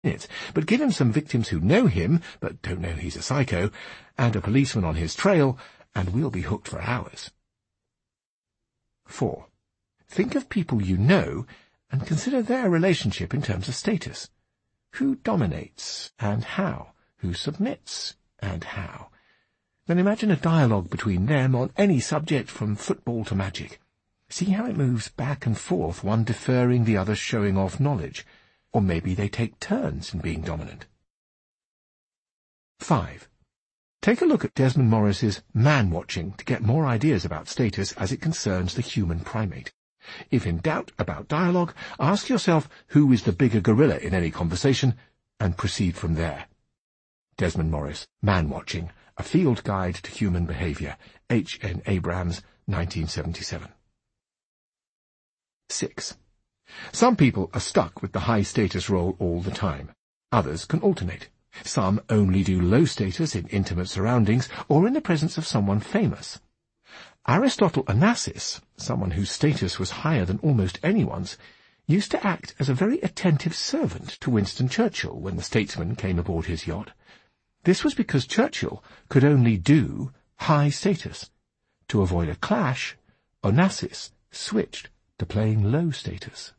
minutes, but give him some victims who know him, but don't know he's a psycho, and a policeman on his trail, and we'll be hooked for hours. 4. Think of people you know, and consider their relationship in terms of status. Who dominates, and how? Who submits, and how? Then imagine a dialogue between them on any subject from football to magic. See how it moves back and forth, one deferring, the other showing off knowledge. Or maybe they take turns in being dominant. 5. Take a look at Desmond Morris's man-watching to get more ideas about status as it concerns the human primate. If in doubt about dialogue, ask yourself who is the bigger gorilla in any conversation, and proceed from there. Desmond Morris, Man-Watching, A Field Guide to Human Behavior, H. N. Abrams, 1977. 6. Some people are stuck with the high-status role all the time. Others can alternate. Some only do low status in intimate surroundings or in the presence of someone famous. Aristotle Onassis, someone whose status was higher than almost anyone's, used to act as a very attentive servant to Winston Churchill when the statesman came aboard his yacht. This was because Churchill could only do high status. To avoid a clash, Onassis switched to playing low status.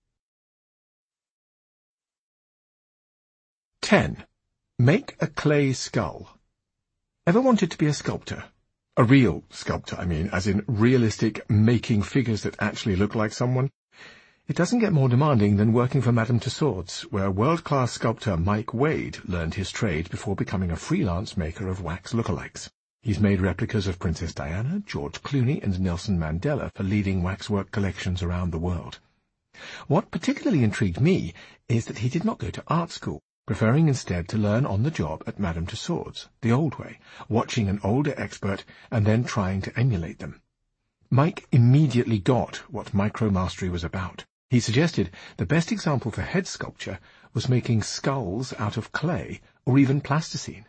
10. Make a clay skull. Ever wanted to be a sculptor? A real sculptor, I mean, as in realistic making figures that actually look like someone? It doesn't get more demanding than working for Madame Tussauds, where world-class sculptor Mike Wade learned his trade before becoming a freelance maker of wax lookalikes. He's made replicas of Princess Diana, George Clooney, and Nelson Mandela for leading waxwork collections around the world. What particularly intrigued me is that he did not go to art school, preferring instead to learn on the job at Madame Tussauds, the old way, watching an older expert and then trying to emulate them. Mike immediately got what micromastery was about. He suggested the best example for head sculpture was making skulls out of clay or even plasticine.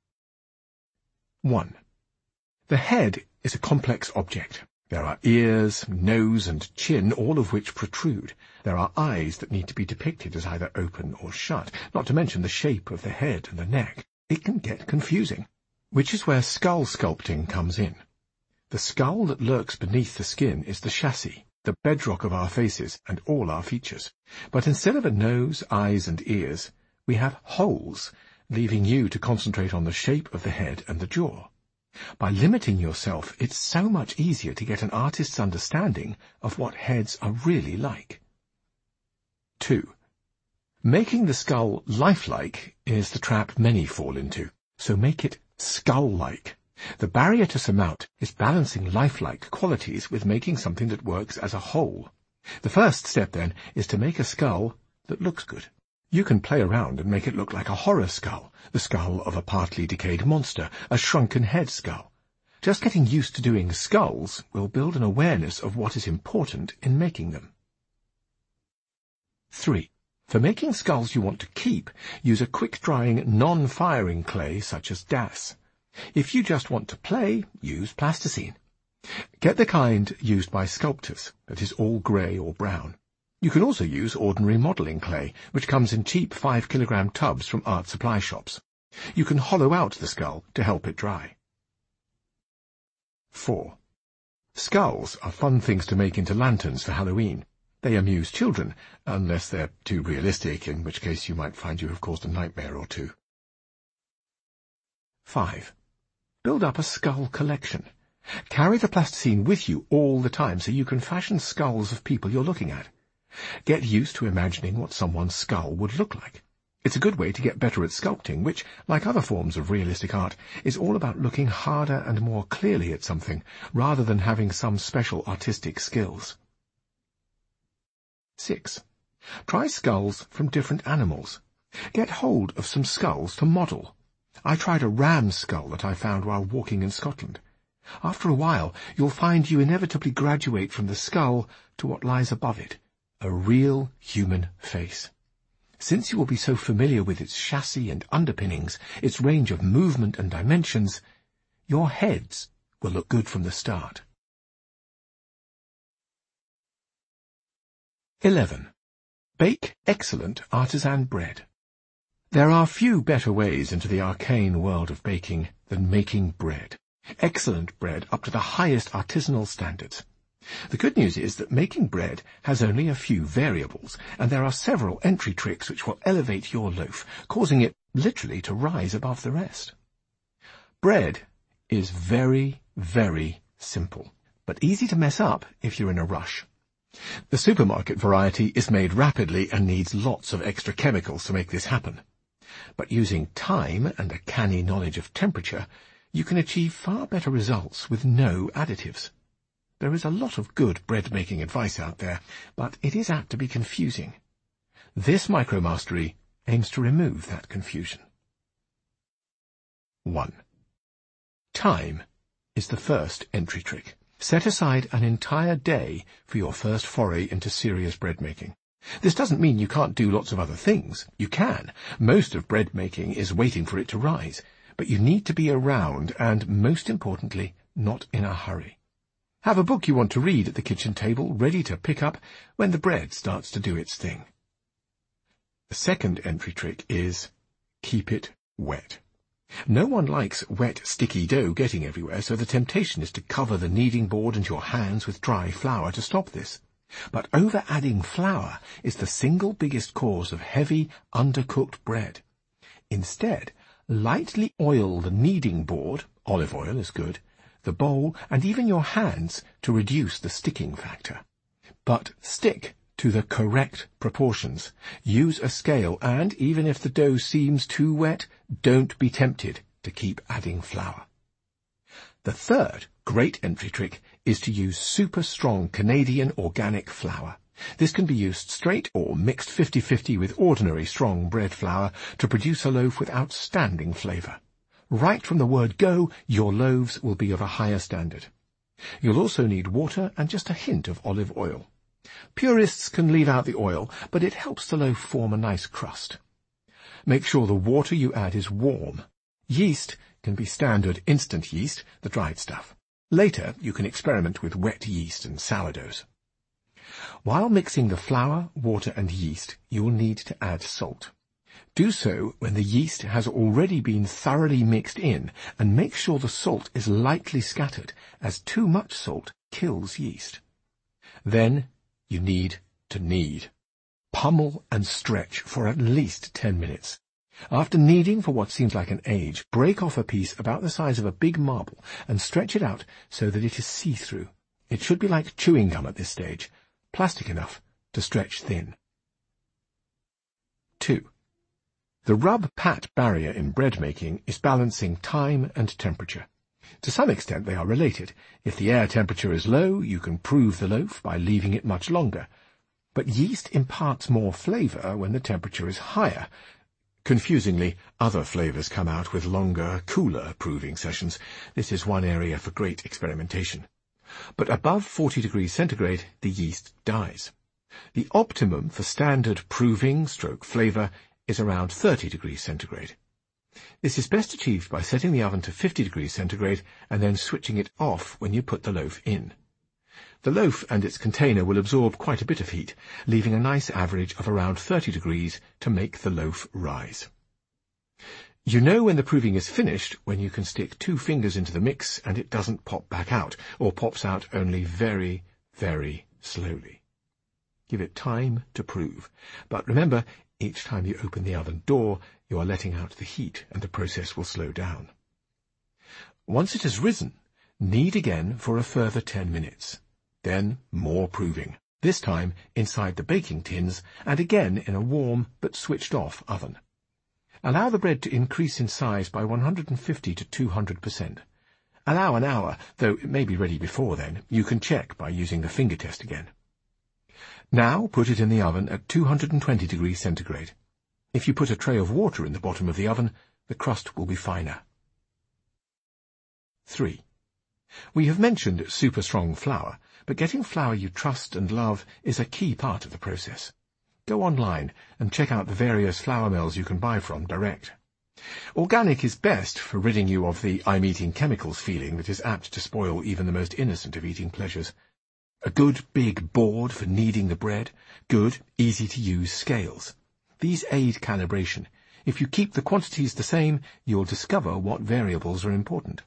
1. The head is a complex object. There are ears, nose, and chin, all of which protrude. There are eyes that need to be depicted as either open or shut, not to mention the shape of the head and the neck. It can get confusing, which is where skull sculpting comes in. The skull that lurks beneath the skin is the chassis, the bedrock of our faces and all our features. But instead of a nose, eyes, and ears, we have holes, leaving you to concentrate on the shape of the head and the jaw. By limiting yourself, it's so much easier to get an artist's understanding of what heads are really like. 2. Making the skull lifelike is the trap many fall into, so make it skull-like. The barrier to surmount is balancing lifelike qualities with making something that works as a whole. The first step, then, is to make a skull that looks good. You can play around and make it look like a horror skull, the skull of a partly decayed monster, a shrunken head skull. Just getting used to doing skulls will build an awareness of what is important in making them. 3. For making skulls you want to keep, use a quick-drying, non-firing clay such as DAS. If you just want to play, use plasticine. Get the kind used by sculptors, that is all grey or brown. You can also use ordinary modelling clay, which comes in cheap 5-kilogram tubs from art supply shops. You can hollow out the skull to help it dry. 4. Skulls are fun things to make into lanterns for Halloween. They amuse children, unless they're too realistic, in which case you might find you have caused a nightmare or two. 5. Build up a skull collection. Carry the plasticine with you all the time so you can fashion skulls of people you're looking at. Get used to imagining what someone's skull would look like. It's a good way to get better at sculpting, which, like other forms of realistic art, is all about looking harder and more clearly at something, rather than having some special artistic skills. 6. Try skulls from different animals. Get hold of some skulls to model. I tried a ram's skull that I found while walking in Scotland. After a while, you'll find you inevitably graduate from the skull to what lies above it, a real human face. Since you will be so familiar with its chassis and underpinnings, its range of movement and dimensions, your heads will look good from the start. 11. Bake excellent artisan bread. There are few better ways into the arcane world of baking than making bread. Excellent bread up to the highest artisanal standards. The good news is that making bread has only a few variables, and there are several entry tricks which will elevate your loaf, causing it literally to rise above the rest. Bread is very, very simple, but easy to mess up if you're in a rush. The supermarket variety is made rapidly and needs lots of extra chemicals to make this happen. But using time and a canny knowledge of temperature, you can achieve far better results with no additives. There is a lot of good bread-making advice out there, but it is apt to be confusing. This micromastery aims to remove that confusion. 1. Time is the first entry trick. Set aside an entire day for your first foray into serious bread making. This doesn't mean you can't do lots of other things. You can. Most of bread making is waiting for it to rise. But you need to be around and, most importantly, not in a hurry. Have a book you want to read at the kitchen table, ready to pick up when the bread starts to do its thing. The second entry trick is keep it wet. No one likes wet, sticky dough getting everywhere, so the temptation is to cover the kneading board and your hands with dry flour to stop this. But over-adding flour is the single biggest cause of heavy, undercooked bread. Instead, lightly oil the kneading board, olive oil is good, the bowl, and even your hands to reduce the sticking factor. But stick to the correct proportions. Use a scale, and even if the dough seems too wet, don't be tempted to keep adding flour. The third great entry trick is to use super strong Canadian organic flour. This can be used straight or mixed 50-50 with ordinary strong bread flour to produce a loaf with outstanding flavour. Right from the word go, your loaves will be of a higher standard. You'll also need water and just a hint of olive oil. Purists can leave out the oil, but it helps the loaf form a nice crust. Make sure the water you add is warm. Yeast can be standard instant yeast, the dried stuff. Later, you can experiment with wet yeast and sourdoughs. While mixing the flour, water and yeast, you will need to add salt. Do so when the yeast has already been thoroughly mixed in, and make sure the salt is lightly scattered, as too much salt kills yeast. Then you need to knead. Pummel and stretch for at least 10 minutes. After kneading for what seems like an age, break off a piece about the size of a big marble and stretch it out so that it is see-through. It should be like chewing gum at this stage, plastic enough to stretch thin. 2. The rub-pat barrier in bread making is balancing time and temperature. To some extent they are related. If the air temperature is low, you can prove the loaf by leaving it much longer. But yeast imparts more flavour when the temperature is higher. Confusingly, other flavours come out with longer, cooler proving sessions. This is one area for great experimentation. But above 40 degrees centigrade, the yeast dies. The optimum for standard proving/flavour is around 30 degrees centigrade. This is best achieved by setting the oven to 50 degrees centigrade and then switching it off when you put the loaf in. The loaf and its container will absorb quite a bit of heat, leaving a nice average of around 30 degrees to make the loaf rise. You know when the proving is finished when you can stick 2 fingers into the mix and it doesn't pop back out, or pops out only very, very slowly. Give it time to prove. But remember, each time you open the oven door, you are letting out the heat and the process will slow down. Once it has risen, knead again for a further 10 minutes. Then more proving, this time inside the baking tins and again in a warm but switched off oven. Allow the bread to increase in size by 150 to 200%. Allow an hour, though it may be ready before then. You can check by using the finger test again. Now put it in the oven at 220 degrees centigrade. If you put a tray of water in the bottom of the oven, the crust will be finer. 3. We have mentioned super strong flour, but getting flour you trust and love is a key part of the process. Go online and check out the various flour mills you can buy from direct. Organic is best for ridding you of the I'm eating chemicals feeling that is apt to spoil even the most innocent of eating pleasures. A good big board for kneading the bread, good, easy-to-use scales. These aid calibration. If you keep the quantities the same, you'll discover what variables are important.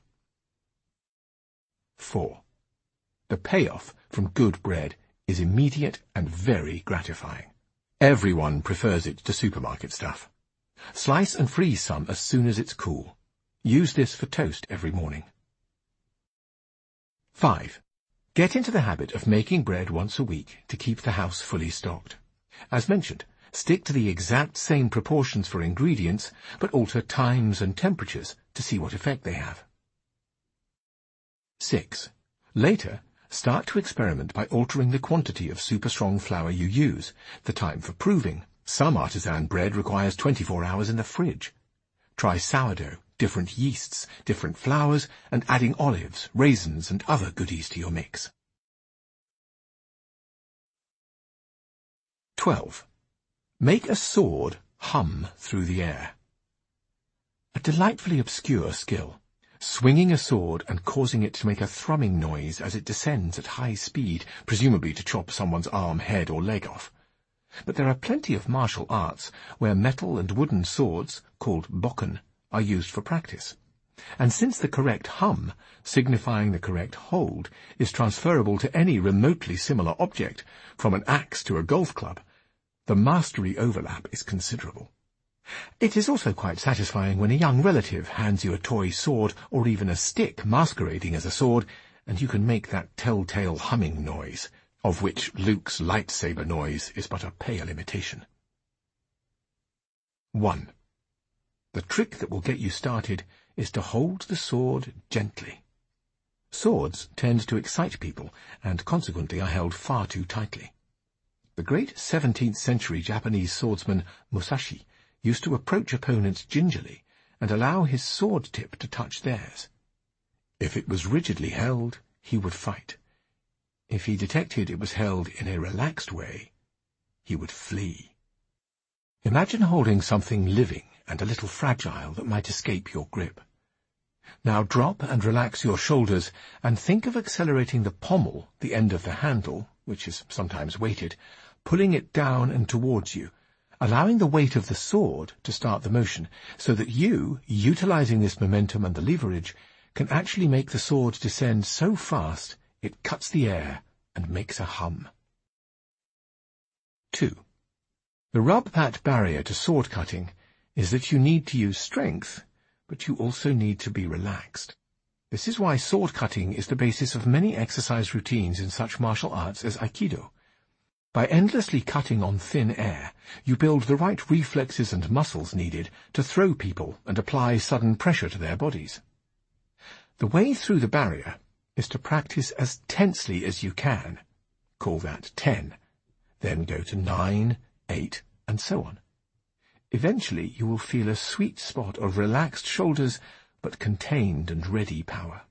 4. The payoff from good bread is immediate and very gratifying. Everyone prefers it to supermarket stuff. Slice and freeze some as soon as it's cool. Use this for toast every morning. 5. Get into the habit of making bread once a week to keep the house fully stocked. As mentioned, stick to the exact same proportions for ingredients, but alter times and temperatures to see what effect they have. 6. Later, start to experiment by altering the quantity of super strong flour you use, the time for proving. Some artisan bread requires 24 hours in the fridge. Try sourdough, different yeasts, different flours, and adding olives, raisins, and other goodies to your mix. 12. Make a sword hum through the air. A delightfully obscure skill. Swinging a sword and causing it to make a thrumming noise as it descends at high speed, presumably to chop someone's arm, head, or leg off. But there are plenty of martial arts where metal and wooden swords, called bokken, are used for practice. And since the correct hum, signifying the correct hold, is transferable to any remotely similar object, from an axe to a golf club, the mastery overlap is considerable. It is also quite satisfying when a young relative hands you a toy sword or even a stick masquerading as a sword, and you can make that telltale humming noise, of which Luke's lightsaber noise is but a pale imitation. 1. The trick that will get you started is to hold the sword gently. Swords tend to excite people, and consequently are held far too tightly. The great 17th century Japanese swordsman Musashi used to approach opponents gingerly and allow his sword tip to touch theirs. If it was rigidly held, he would fight. If he detected it was held in a relaxed way, he would flee. Imagine holding something living and a little fragile that might escape your grip. Now drop and relax your shoulders and think of accelerating the pommel, the end of the handle, which is sometimes weighted, pulling it down and towards you, allowing the weight of the sword to start the motion, so that you, utilizing this momentum and the leverage, can actually make the sword descend so fast it cuts the air and makes a hum. 2. The rub-pat barrier to sword cutting is that you need to use strength, but you also need to be relaxed. This is why sword cutting is the basis of many exercise routines in such martial arts as Aikido. By endlessly cutting on thin air, you build the right reflexes and muscles needed to throw people and apply sudden pressure to their bodies. The way through the barrier is to practice as tensely as you can. Call that 10. Then go to 9, 8, and so on. Eventually you will feel a sweet spot of relaxed shoulders, but contained and ready power.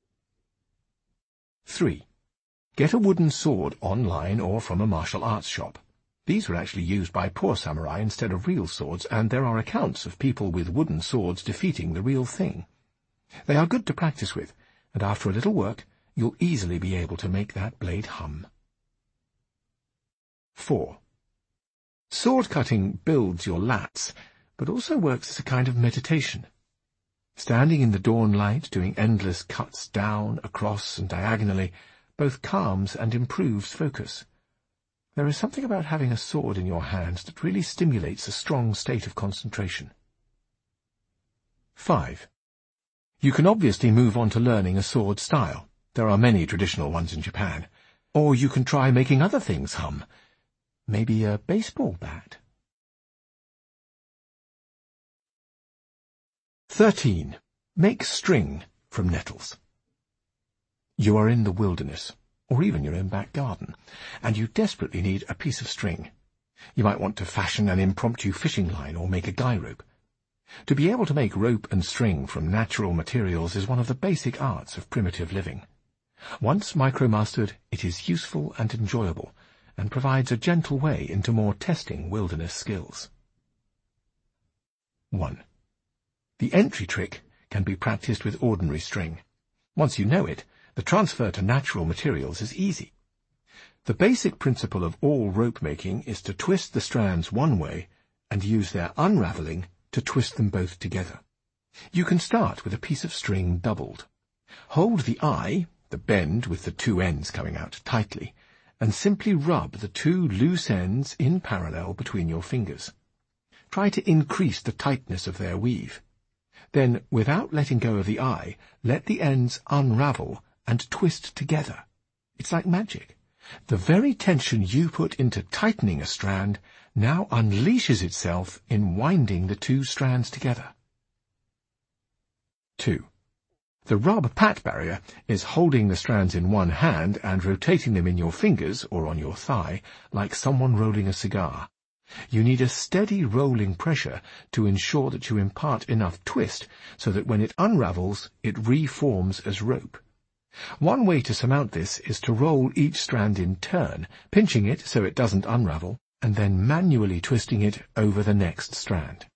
3. Get a wooden sword online or from a martial arts shop. These were actually used by poor samurai instead of real swords, and there are accounts of people with wooden swords defeating the real thing. They are good to practice with, and after a little work, you'll easily be able to make that blade hum. 4. Sword cutting builds your lats, but also works as a kind of meditation. Standing in the dawn light, doing endless cuts down, across, and diagonally, both calms and improves focus. There is something about having a sword in your hands that really stimulates a strong state of concentration. 5. You can obviously move on to learning a sword style. There are many traditional ones in Japan. Or you can try making other things hum. Maybe a baseball bat. 13. Make string from nettles. You are in the wilderness, or even your own back garden, and you desperately need a piece of string. You might want to fashion an impromptu fishing line or make a guy rope. To be able to make rope and string from natural materials is one of the basic arts of primitive living. Once micro-mastered, it is useful and enjoyable, and provides a gentle way into more testing wilderness skills. 1. The entry trick can be practiced with ordinary string. Once you know it, the transfer to natural materials is easy. The basic principle of all rope making is to twist the strands one way and use their unraveling to twist them both together. You can start with a piece of string doubled. Hold the eye, the bend with the two ends coming out, tightly, and simply rub the two loose ends in parallel between your fingers. Try to increase the tightness of their weave. Then, without letting go of the eye, let the ends unravel and twist together. It's like magic. The very tension you put into tightening a strand now unleashes itself in winding the two strands together. 2. The rub-pat barrier is holding the strands in one hand and rotating them in your fingers or on your thigh like someone rolling a cigar. You need a steady rolling pressure to ensure that you impart enough twist so that when it unravels, it reforms as rope. One way to surmount this is to roll each strand in turn, pinching it so it doesn't unravel, and then manually twisting it over the next strand.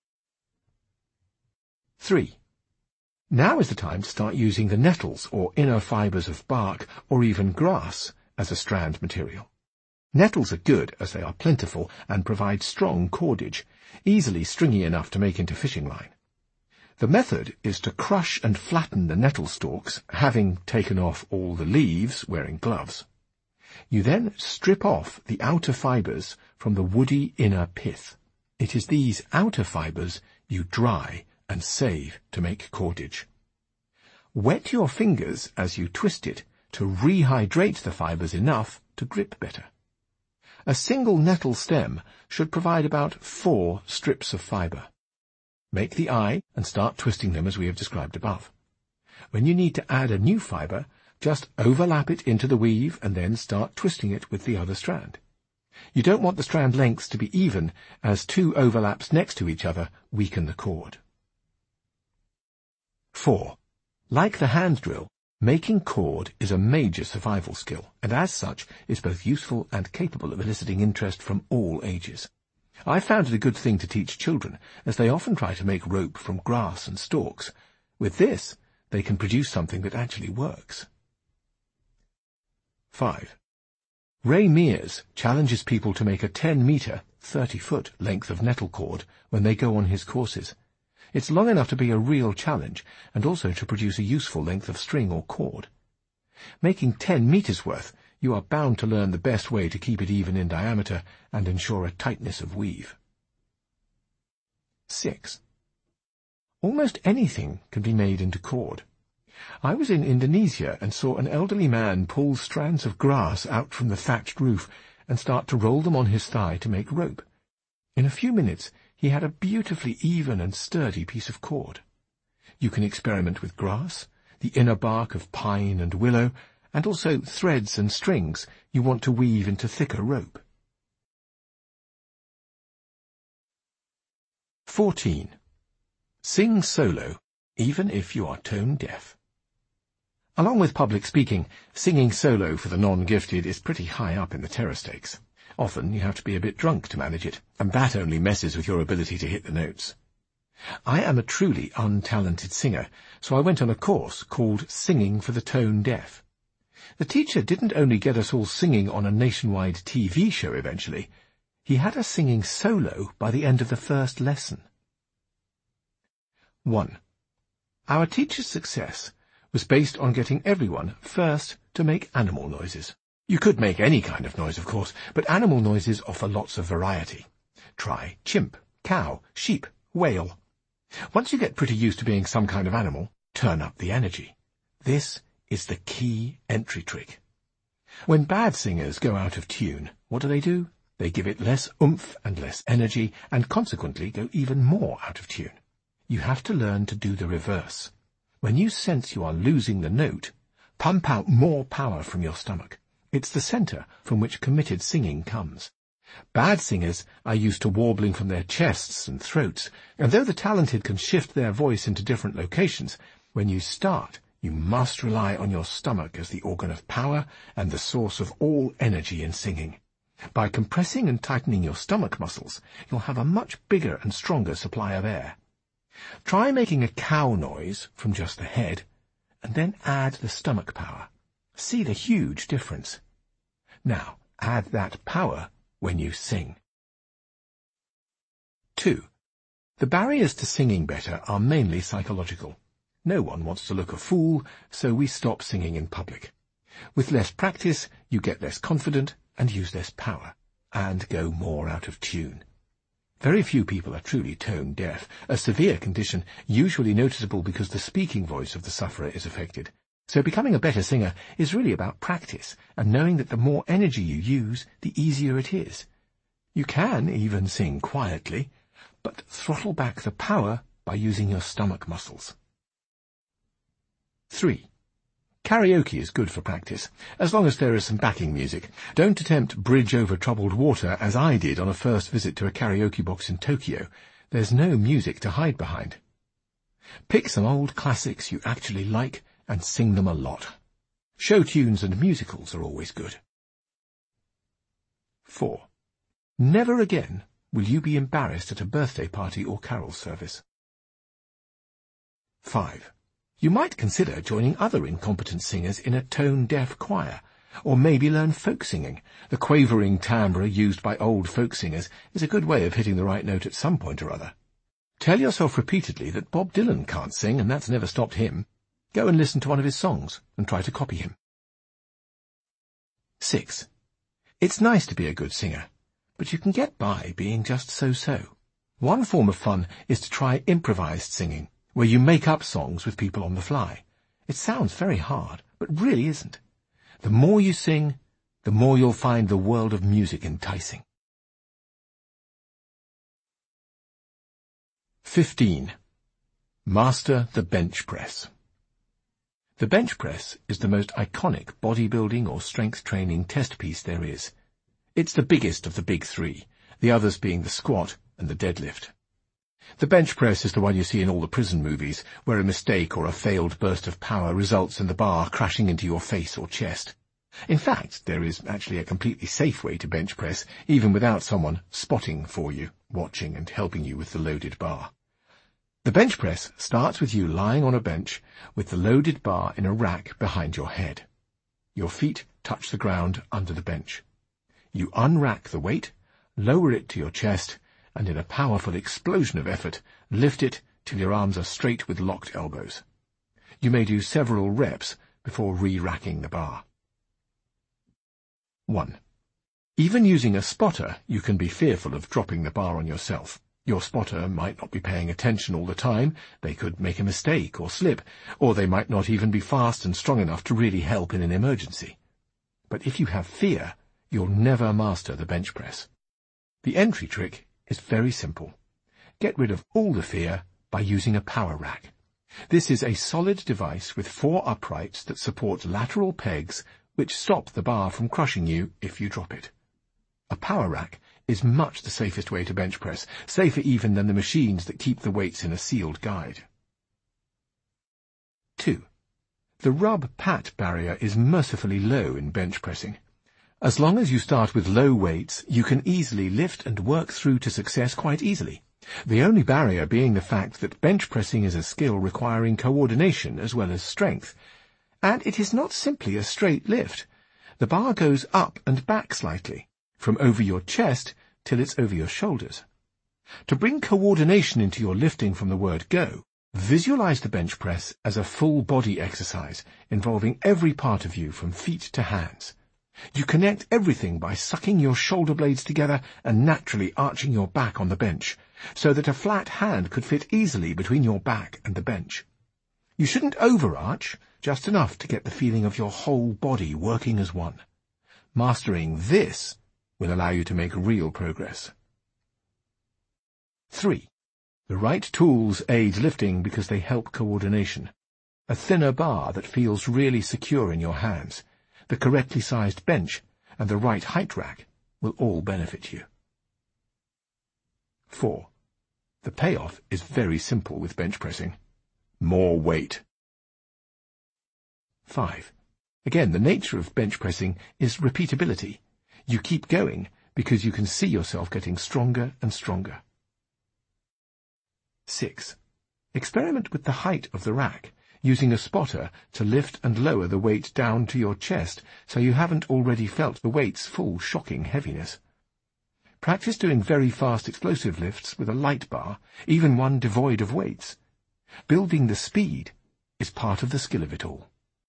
3. Now is the time to start using the nettles or inner fibres of bark or even grass as a strand material. Nettles are good as they are plentiful and provide strong cordage, easily stringy enough to make into fishing line. The method is to crush and flatten the nettle stalks, having taken off all the leaves, wearing gloves. You then strip off the outer fibres from the woody inner pith. It is these outer fibres you dry and save to make cordage. Wet your fingers as you twist it to rehydrate the fibres enough to grip better. A single nettle stem should provide about 4 strips of fibre. Make the eye and start twisting them as we have described above. When you need to add a new fibre, just overlap it into the weave and then start twisting it with the other strand. You don't want the strand lengths to be even, as 2 overlaps next to each other weaken the cord. 4. Like the hand drill, making cord is a major survival skill, and as such is both useful and capable of eliciting interest from all ages. I found it a good thing to teach children, as they often try to make rope from grass and stalks. With this, they can produce something that actually works. 5. Ray Mears challenges people to make a 10-metre, 30-foot length of nettle cord when they go on his courses. It's long enough to be a real challenge, and also to produce a useful length of string or cord. Making 10 metres worth, you are bound to learn the best way to keep it even in diameter and ensure a tightness of weave. 6. Almost anything can be made into cord. I was in Indonesia and saw an elderly man pull strands of grass out from the thatched roof and start to roll them on his thigh to make rope. In a few minutes, he had a beautifully even and sturdy piece of cord. You can experiment with grass, the inner bark of pine and willow, and also threads and strings you want to weave into thicker rope. 14. Sing solo, even if you are tone deaf. Along with public speaking, singing solo for the non-gifted is pretty high up in the terror stakes. Often you have to be a bit drunk to manage it, and that only messes with your ability to hit the notes. I am a truly untalented singer, so I went on a course called Singing for the Tone Deaf. The teacher didn't only get us all singing on a nationwide TV show eventually, he had us singing solo by the end of the first lesson. 1. Our teacher's success was based on getting everyone first to make animal noises. You could make any kind of noise, of course, but animal noises offer lots of variety. Try chimp, cow, sheep, whale. Once you get pretty used to being some kind of animal, turn up the energy. This is the key entry trick. When bad singers go out of tune, what do? They give it less oomph and less energy, and consequently go even more out of tune. You have to learn to do the reverse. When you sense you are losing the note, pump out more power from your stomach. It's the centre from which committed singing comes. Bad singers are used to warbling from their chests and throats, and though the talented can shift their voice into different locations, when you start, you must rely on your stomach as the organ of power and the source of all energy in singing. By compressing and tightening your stomach muscles, you'll have a much bigger and stronger supply of air. Try making a cow noise from just the head, and then add the stomach power. See the huge difference. Now, add that power when you sing. 2. The barriers to singing better are mainly psychological. No one wants to look a fool, so we stop singing in public. With less practice, you get less confident and use less power, and go more out of tune. Very few people are truly tone deaf, a severe condition usually noticeable because the speaking voice of the sufferer is affected. So becoming a better singer is really about practice and knowing that the more energy you use, the easier it is. You can even sing quietly, but throttle back the power by using your stomach muscles. 3. Karaoke is good for practice, as long as there is some backing music. Don't attempt Bridge Over Troubled Water as I did on a first visit to a karaoke box in Tokyo. There's no music to hide behind. Pick some old classics you actually like and sing them a lot. Show tunes and musicals are always good. 4. Never again will you be embarrassed at a birthday party or carol service. 5. You might consider joining other incompetent singers in a tone-deaf choir, or maybe learn folk singing. The quavering timbre used by old folk singers is a good way of hitting the right note at some point or other. Tell yourself repeatedly that Bob Dylan can't sing, and that's never stopped him. Go and listen to one of his songs and try to copy him. 6. It's nice to be a good singer, but you can get by being just so-so. One form of fun is to try improvised singing, where you make up songs with people on the fly. It sounds very hard, but really isn't. The more you sing, the more you'll find the world of music enticing. 15. Master the bench press. The bench press is the most iconic bodybuilding or strength training test piece there is. It's the biggest of the big three, the others being the squat and the deadlift. The bench press is the one you see in all the prison movies, where a mistake or a failed burst of power results in the bar crashing into your face or chest. In fact, there is actually a completely safe way to bench press, even without someone spotting for you, watching and helping you with the loaded bar. The bench press starts with you lying on a bench with the loaded bar in a rack behind your head. Your feet touch the ground under the bench. You unrack the weight, lower it to your chest, and in a powerful explosion of effort, lift it till your arms are straight with locked elbows. You may do several reps before re-racking the bar. 1. Even using a spotter, you can be fearful of dropping the bar on yourself. Your spotter might not be paying attention all the time, they could make a mistake or slip, or they might not even be fast and strong enough to really help in an emergency. But if you have fear, you'll never master the bench press. The entry trick is very simple. Get rid of all the fear by using a power rack. This is a solid device with 4 uprights that support lateral pegs which stop the bar from crushing you if you drop it. A power rack is much the safest way to bench press, safer even than the machines that keep the weights in a sealed guide. 2. The rub-pat barrier is mercifully low in bench pressing. As long as you start with low weights, you can easily lift and work through to success quite easily. The only barrier being the fact that bench pressing is a skill requiring coordination as well as strength. And it is not simply a straight lift. The bar goes up and back slightly, from over your chest till it's over your shoulders. To bring coordination into your lifting from the word go, visualize the bench press as a full body exercise involving every part of you from feet to hands. You connect everything by sucking your shoulder blades together and naturally arching your back on the bench, so that a flat hand could fit easily between your back and the bench. You shouldn't overarch, just enough to get the feeling of your whole body working as one. Mastering this will allow you to make real progress. 3. The right tools aid lifting because they help coordination. A thinner bar that feels really secure in your hands, the correctly sized bench, and the right height rack will all benefit you. 4. The payoff is very simple with bench pressing. More weight. 5. Again, the nature of bench pressing is repeatability. You keep going because you can see yourself getting stronger and stronger. 6. Experiment with the height of the rack, using a spotter to lift and lower the weight down to your chest so you haven't already felt the weight's full shocking heaviness. Practice doing very fast explosive lifts with a light bar, even one devoid of weights. Building the speed is part of the skill of it all.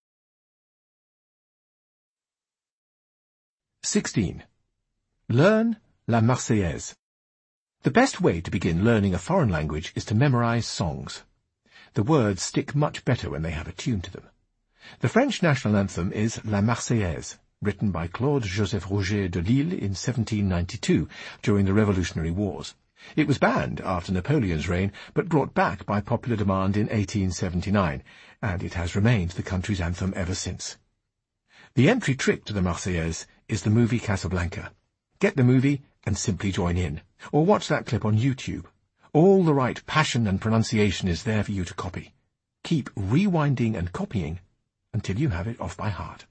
16. Learn La Marseillaise. The best way to begin learning a foreign language is to memorize songs. The words stick much better when they have a tune to them. The French national anthem is La Marseillaise, written by Claude-Joseph Roger de Lille in 1792 during the Revolutionary Wars. It was banned after Napoleon's reign, but brought back by popular demand in 1879, and it has remained the country's anthem ever since. The entry trick to the Marseillaise is the movie Casablanca. Get the movie and simply join in, or watch that clip on YouTube. All the right passion and pronunciation is there for you to copy. Keep rewinding and copying until you have it off by heart.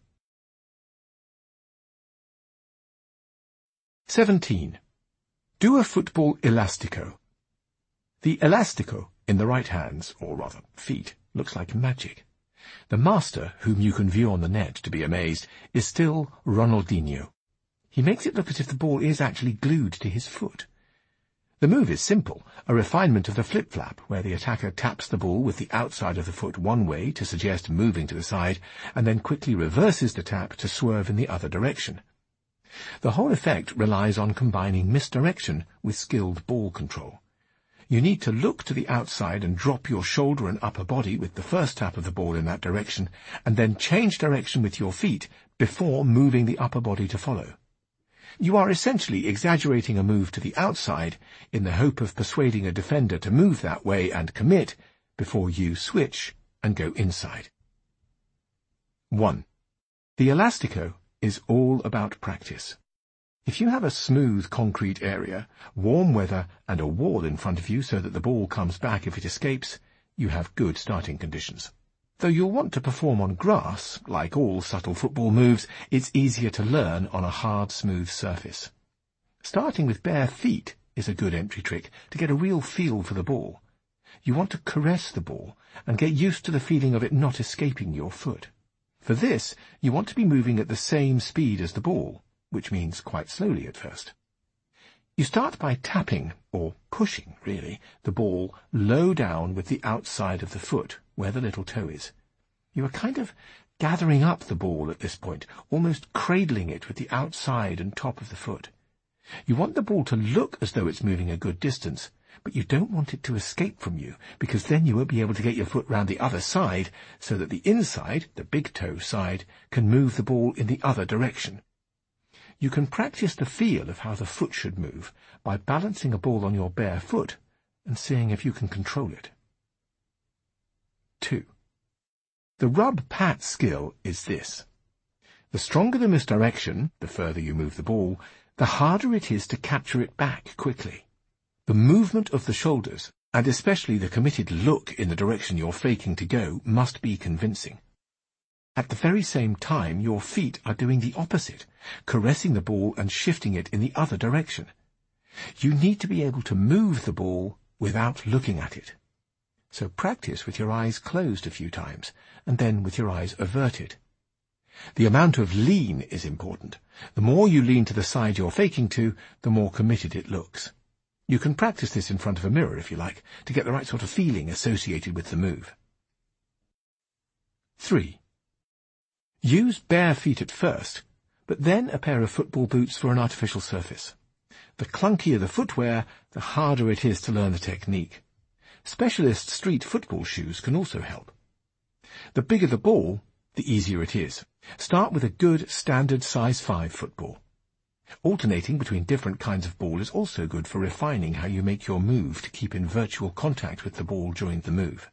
17. Do a football elastico. The elastico in the right hands, or rather feet, looks like magic. The master, whom you can view on the net to be amazed, is still Ronaldinho. He makes it look as if the ball is actually glued to his foot. The move is simple, a refinement of the flip-flap, where the attacker taps the ball with the outside of the foot one way to suggest moving to the side, and then quickly reverses the tap to swerve in the other direction. The whole effect relies on combining misdirection with skilled ball control. You need to look to the outside and drop your shoulder and upper body with the first tap of the ball in that direction, and then change direction with your feet before moving the upper body to follow. You are essentially exaggerating a move to the outside in the hope of persuading a defender to move that way and commit before you switch and go inside. 1. The elastico is all about practice. If you have a smooth concrete area, warm weather and a wall in front of you so that the ball comes back if it escapes, you have good starting conditions. Though you'll want to perform on grass, like all subtle football moves, it's easier to learn on a hard, smooth surface. Starting with bare feet is a good entry trick to get a real feel for the ball. You want to caress the ball and get used to the feeling of it not escaping your foot. For this, you want to be moving at the same speed as the ball, which means quite slowly at first. You start by tapping, or pushing, really, the ball low down with the outside of the foot, where the little toe is. You are kind of gathering up the ball at this point, almost cradling it with the outside and top of the foot. You want the ball to look as though it's moving a good distance, but you don't want it to escape from you, because then you won't be able to get your foot round the other side, so that the inside, the big toe side, can move the ball in the other direction. You can practice the feel of how the foot should move by balancing a ball on your bare foot and seeing if you can control it. 2. The rub-pat skill is this. The stronger the misdirection, the further you move the ball, the harder it is to capture it back quickly. The movement of the shoulders, and especially the committed look in the direction you're faking to go, must be convincing. At the very same time, your feet are doing the opposite, caressing the ball and shifting it in the other direction. You need to be able to move the ball without looking at it. So practice with your eyes closed a few times, and then with your eyes averted. The amount of lean is important. The more you lean to the side you're faking to, the more committed it looks. You can practice this in front of a mirror if you like, to get the right sort of feeling associated with the move. 3. Use bare feet at first, but then a pair of football boots for an artificial surface. The clunkier the footwear, the harder it is to learn the technique. Specialist street football shoes can also help. The bigger the ball, the easier it is. Start with a good standard size 5 football. Alternating between different kinds of ball is also good for refining how you make your move to keep in virtual contact with the ball during the move.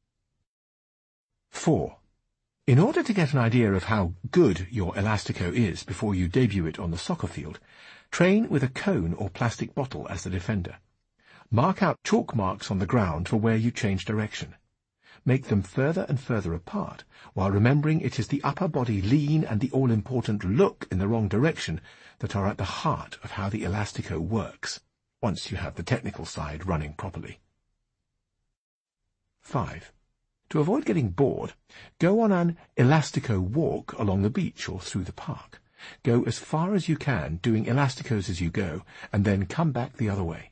4. In order to get an idea of how good your elastico is before you debut it on the soccer field, train with a cone or plastic bottle as the defender. Mark out chalk marks on the ground for where you change direction. Make them further and further apart, while remembering it is the upper body lean and the all-important look in the wrong direction that are at the heart of how the elastico works, once you have the technical side running properly. 5. To avoid getting bored, go on an elastico walk along the beach or through the park. Go as far as you can, doing elasticos as you go, and then come back the other way.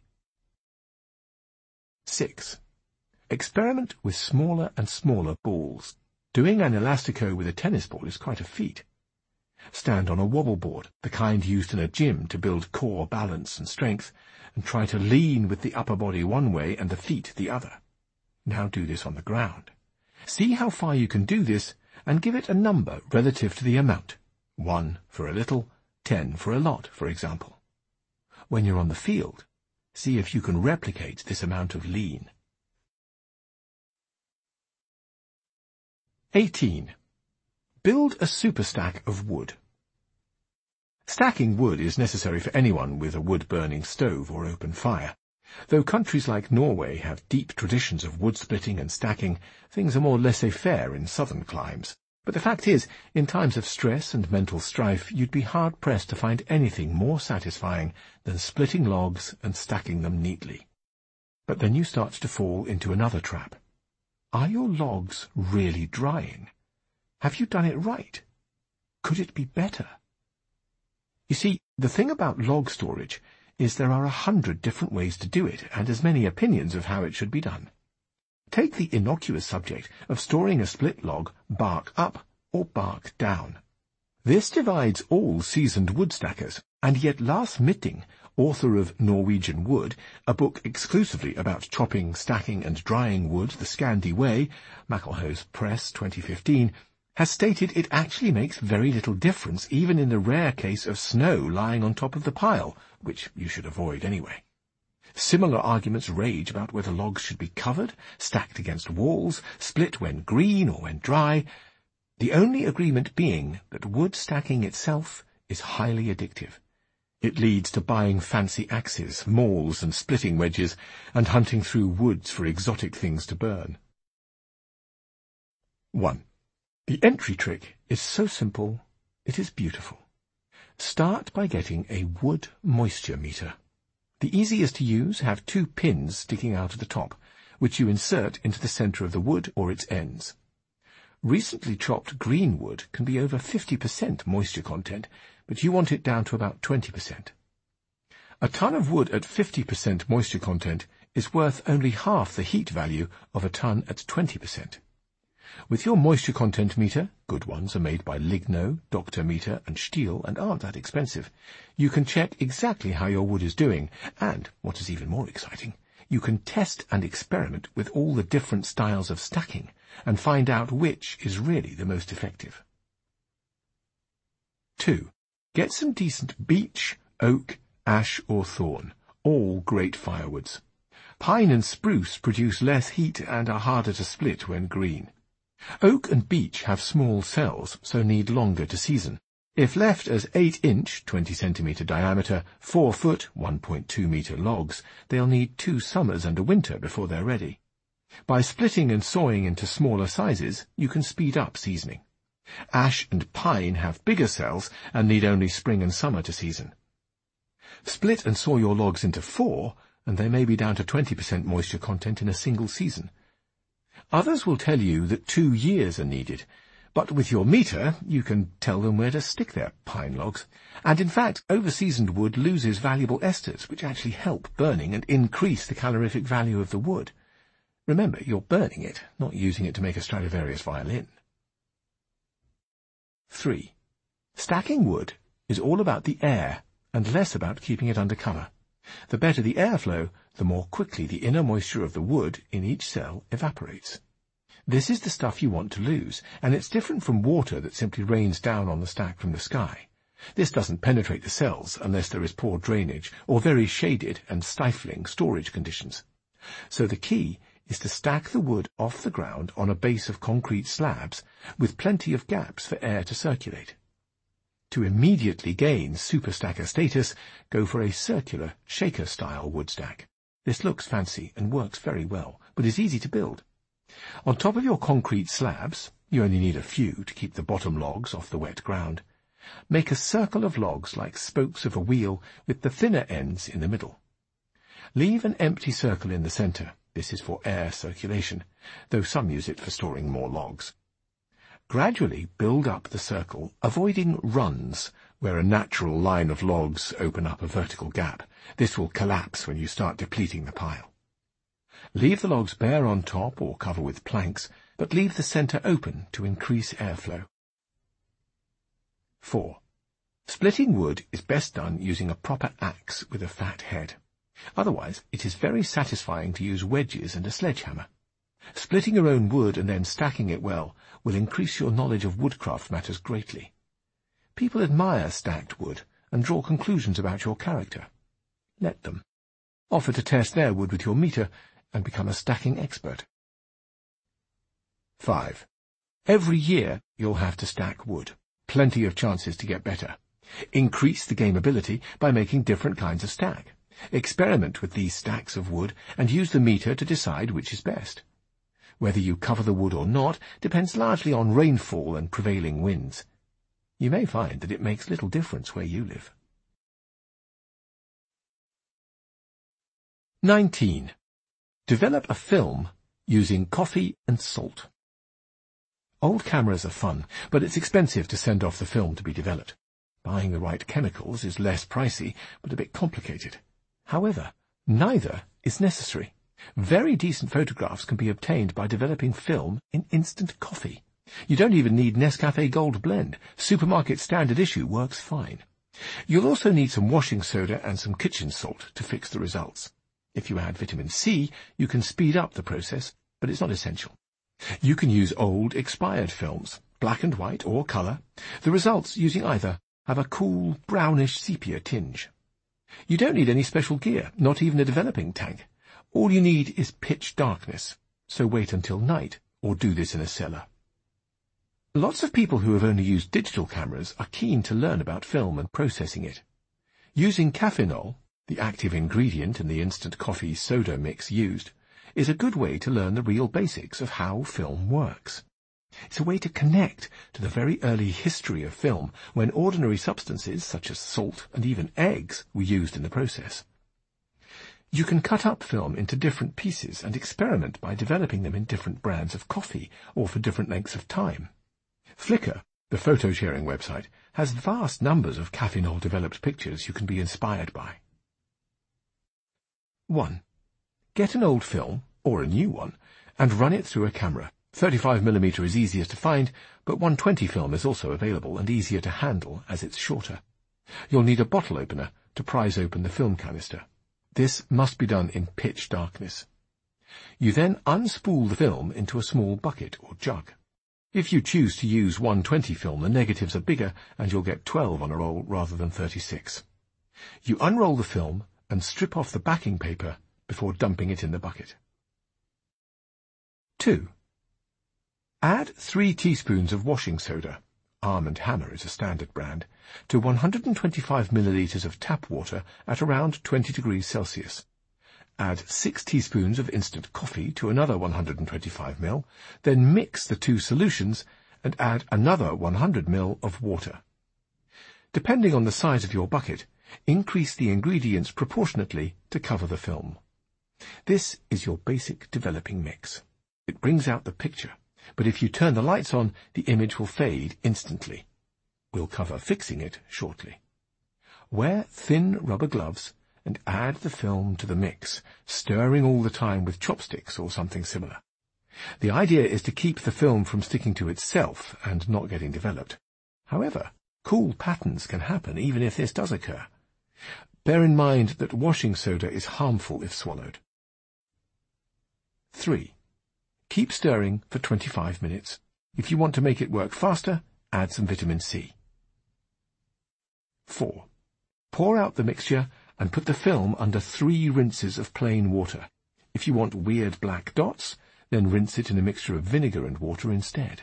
6. Experiment with smaller and smaller balls. Doing an elastico with a tennis ball is quite a feat. Stand on a wobble board, the kind used in a gym to build core balance and strength, and try to lean with the upper body one way and the feet the other. Now do this on the ground. See how far you can do this, and give it a number relative to the amount. 1 for a little, 10 for a lot, for example. When you're on the field, see if you can replicate this amount of lean. 18. Build a superstack of wood. Stacking wood is necessary for anyone with a wood-burning stove or open fire. Though countries like Norway have deep traditions of wood splitting and stacking, things are more laissez-faire in southern climes. But the fact is, in times of stress and mental strife, you'd be hard-pressed to find anything more satisfying than splitting logs and stacking them neatly. But then you start to fall into another trap. Are your logs really drying? Have you done it right? Could it be better? You see, the thing about log storage is there are 100 different ways to do it, and as many opinions of how it should be done. Take the innocuous subject of storing a split log bark up or bark down. This divides all seasoned wood stackers, and yet Lars Mytting, author of Norwegian Wood, a book exclusively about chopping, stacking and drying wood the Scandi way, Maclehose Press 2015, has stated it actually makes very little difference even in the rare case of snow lying on top of the pile, which you should avoid anyway. Similar arguments rage about whether logs should be covered, stacked against walls, split when green or when dry, the only agreement being that wood stacking itself is highly addictive. It leads to buying fancy axes, mauls and splitting wedges, and hunting through woods for exotic things to burn. 1. The entry trick is so simple, it is beautiful. Start by getting a wood moisture meter. The easiest to use have 2 pins sticking out of the top, which you insert into the center of the wood or its ends. Recently chopped green wood can be over 50% moisture content, but you want it down to about 20%. A ton of wood at 50% moisture content is worth only half the heat value of a ton at 20%. With your moisture content meter, good ones are made by Ligno, Dr. Meter and Stihl and aren't that expensive, you can check exactly how your wood is doing, and, what is even more exciting, you can test and experiment with all the different styles of stacking and find out which is really the most effective. 2. Get some decent beech, oak, ash or thorn, all great firewoods. Pine and spruce produce less heat and are harder to split when green. Oak and beech have small cells, so need longer to season. If left as 8-inch, 20 centimeter diameter, 4-foot, 1.2 meter logs, they'll need 2 summers and a winter before they're ready. By splitting and sawing into smaller sizes, you can speed up seasoning. Ash and pine have bigger cells and need only spring and summer to season. Split and saw your logs into 4, and they may be down to 20% moisture content in a single season. Others will tell you that 2 years are needed, but with your meter you can tell them where to stick their pine logs, and in fact overseasoned wood loses valuable esters which actually help burning and increase the calorific value of the wood. Remember, you're burning it, not using it to make a Stradivarius violin. 3. Stacking wood is all about the air and less about keeping it under cover. The better the airflow, the more quickly the inner moisture of the wood in each cell evaporates. This is the stuff you want to lose, and it's different from water that simply rains down on the stack from the sky. This doesn't penetrate the cells unless there is poor drainage or very shaded and stifling storage conditions. So the key is to stack the wood off the ground on a base of concrete slabs with plenty of gaps for air to circulate. To immediately gain superstacker status, go for a circular, shaker-style wood stack. This looks fancy and works very well, but is easy to build. On top of your concrete slabs, you only need a few to keep the bottom logs off the wet ground. Make a circle of logs like spokes of a wheel with the thinner ends in the middle. Leave an empty circle in the center. This is for air circulation, though some use it for storing more logs. Gradually build up the circle, avoiding runs, where a natural line of logs open up a vertical gap. This will collapse when you start depleting the pile. Leave the logs bare on top or cover with planks, but leave the centre open to increase airflow. 4. Splitting wood is best done using a proper axe with a fat head. Otherwise, it is very satisfying to use wedges and a sledgehammer. Splitting your own wood and then stacking it well will increase your knowledge of woodcraft matters greatly. People admire stacked wood and draw conclusions about your character. Let them. Offer to test their wood with your meter and become a stacking expert. 5. Every year you'll have to stack wood. Plenty of chances to get better. Increase the gameability by making different kinds of stack. Experiment with these stacks of wood and use the meter to decide which is best. Whether you cover the wood or not depends largely on rainfall and prevailing winds. You may find that it makes little difference where you live. 19. Develop a film using coffee and salt. Old cameras are fun, but it's expensive to send off the film to be developed. Buying the right chemicals is less pricey, but a bit complicated. However, neither is necessary. Very decent photographs can be obtained by developing film in instant coffee. You don't even need Nescafe Gold Blend. Supermarket standard issue works fine. You'll also need some washing soda and some kitchen salt to fix the results. If you add vitamin C, you can speed up the process, but it's not essential. You can use old, expired films, black and white or colour. The results, using either, have a cool, brownish sepia tinge. You don't need any special gear, not even a developing tank. All you need is pitch darkness, so wait until night, or do this in a cellar. Lots of people who have only used digital cameras are keen to learn about film and processing it. Using caffeinol, the active ingredient in the instant coffee soda mix used, is a good way to learn the real basics of how film works. It's a way to connect to the very early history of film, when ordinary substances such as salt and even eggs were used in the process. You can cut up film into different pieces and experiment by developing them in different brands of coffee or for different lengths of time. Flickr, the photo-sharing website, has vast numbers of caffeinol-developed pictures you can be inspired by. 1. Get an old film, or a new one, and run it through a camera. 35mm is easiest to find, but 120 film is also available and easier to handle as it's shorter. You'll need a bottle opener to prise open the film canister. This must be done in pitch darkness. You then unspool the film into a small bucket or jug. If you choose to use 120 film, the negatives are bigger and you'll get 12 on a roll rather than 36. You unroll the film and strip off the backing paper before dumping it in the bucket. 2. Add 3 teaspoons of washing soda, Arm & Hammer is a standard brand, to 125 milliliters of tap water at around 20 degrees Celsius. Add 6 teaspoons of instant coffee to another 125 ml, then mix the 2 solutions and add another 100 ml of water. Depending on the size of your bucket, increase the ingredients proportionately to cover the film. This is your basic developing mix. It brings out the picture, but if you turn the lights on, the image will fade instantly. We'll cover fixing it shortly. Wear thin rubber gloves and add the film to the mix, stirring all the time with chopsticks or something similar. The idea is to keep the film from sticking to itself and not getting developed. However, cool patterns can happen even if this does occur. Bear in mind that washing soda is harmful if swallowed. 3. Keep stirring for 25 minutes. If you want to make it work faster, add some vitamin C. 4. Pour out the mixture and put the film under 3 rinses of plain water. If you want weird black dots, then rinse it in a mixture of vinegar and water instead.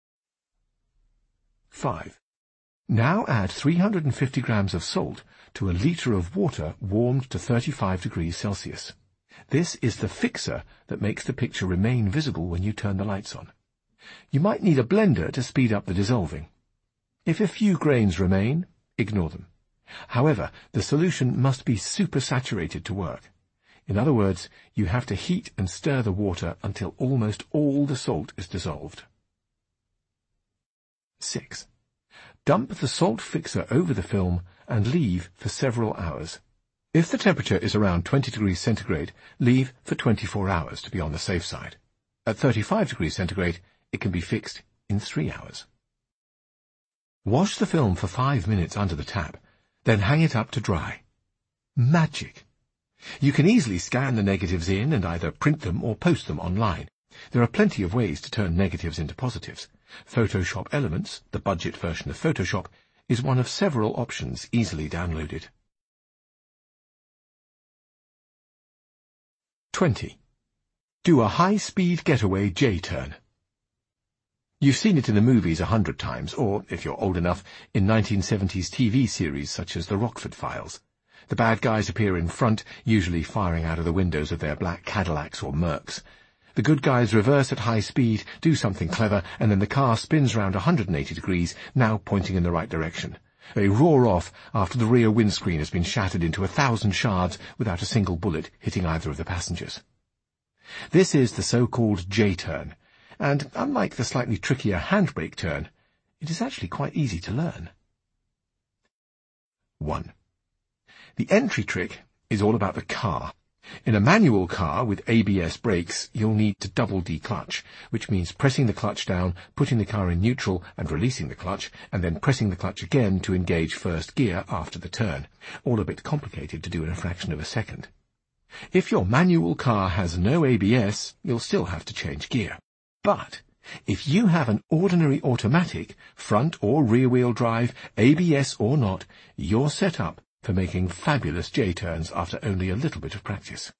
5. Now add 350 grams of salt to a litre of water warmed to 35 degrees Celsius. This is the fixer that makes the picture remain visible when you turn the lights on. You might need a blender to speed up the dissolving. If a few grains remain, ignore them. However, the solution must be supersaturated to work. In other words, you have to heat and stir the water until almost all the salt is dissolved. 6. Dump the salt fixer over the film and leave for several hours. If the temperature is around 20 degrees centigrade, leave for 24 hours to be on the safe side. At 35 degrees centigrade, it can be fixed in 3 hours. Wash the film for 5 minutes under the tap, then hang it up to dry. Magic! You can easily scan the negatives in and either print them or post them online. There are plenty of ways to turn negatives into positives. Photoshop Elements, the budget version of Photoshop, is one of several options easily downloaded. 20. Do a high-speed getaway J-turn. You've seen it in the movies 100 times, or, if you're old enough, in 1970s TV series such as The Rockford Files. The bad guys appear in front, usually firing out of the windows of their black Cadillacs or Mercs. The good guys reverse at high speed, do something clever, and then the car spins round 180 degrees, now pointing in the right direction. They roar off after the rear windscreen has been shattered into 1,000 shards without a single bullet hitting either of the passengers. This is the so-called J-turn, and unlike the slightly trickier handbrake turn, it is actually quite easy to learn. 1. The entry trick is all about the car. In a manual car with ABS brakes, you'll need to double declutch, which means pressing the clutch down, putting the car in neutral and releasing the clutch, and then pressing the clutch again to engage first gear after the turn, all a bit complicated to do in a fraction of a second. If your manual car has no ABS, you'll still have to change gear. But if you have an ordinary automatic, front or rear-wheel drive, ABS or not, you're set up for making fabulous J-turns after only a little bit of practice.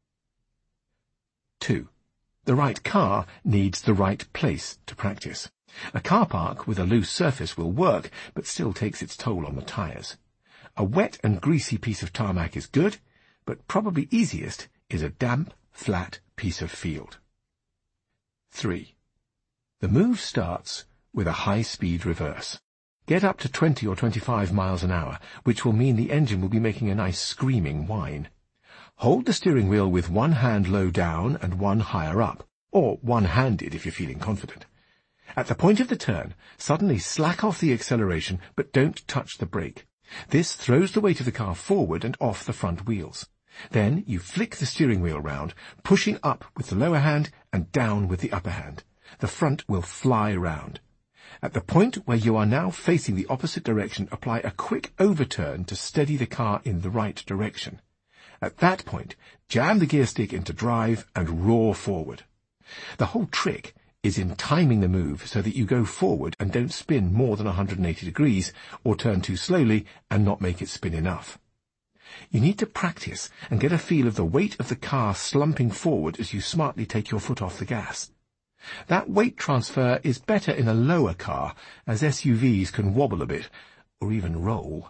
2. The right car needs the right place to practice. A car park with a loose surface will work, but still takes its toll on the tyres. A wet and greasy piece of tarmac is good, but probably easiest is a damp, flat piece of field. 3. The move starts with a high-speed reverse. Get up to 20 or 25 miles an hour, which will mean the engine will be making a nice screaming whine. Hold the steering wheel with one hand low down and one higher up, or one-handed if you're feeling confident. At the point of the turn, suddenly slack off the acceleration, but don't touch the brake. This throws the weight of the car forward and off the front wheels. Then you flick the steering wheel round, pushing up with the lower hand and down with the upper hand. The front will fly round. At the point where you are now facing the opposite direction, apply a quick overturn to steady the car in the right direction. At that point, jam the gear stick into drive and roar forward. The whole trick is in timing the move so that you go forward and don't spin more than 180 degrees, or turn too slowly and not make it spin enough. You need to practice and get a feel of the weight of the car slumping forward as you smartly take your foot off the gas. That weight transfer is better in a lower car, as SUVs can wobble a bit, or even roll.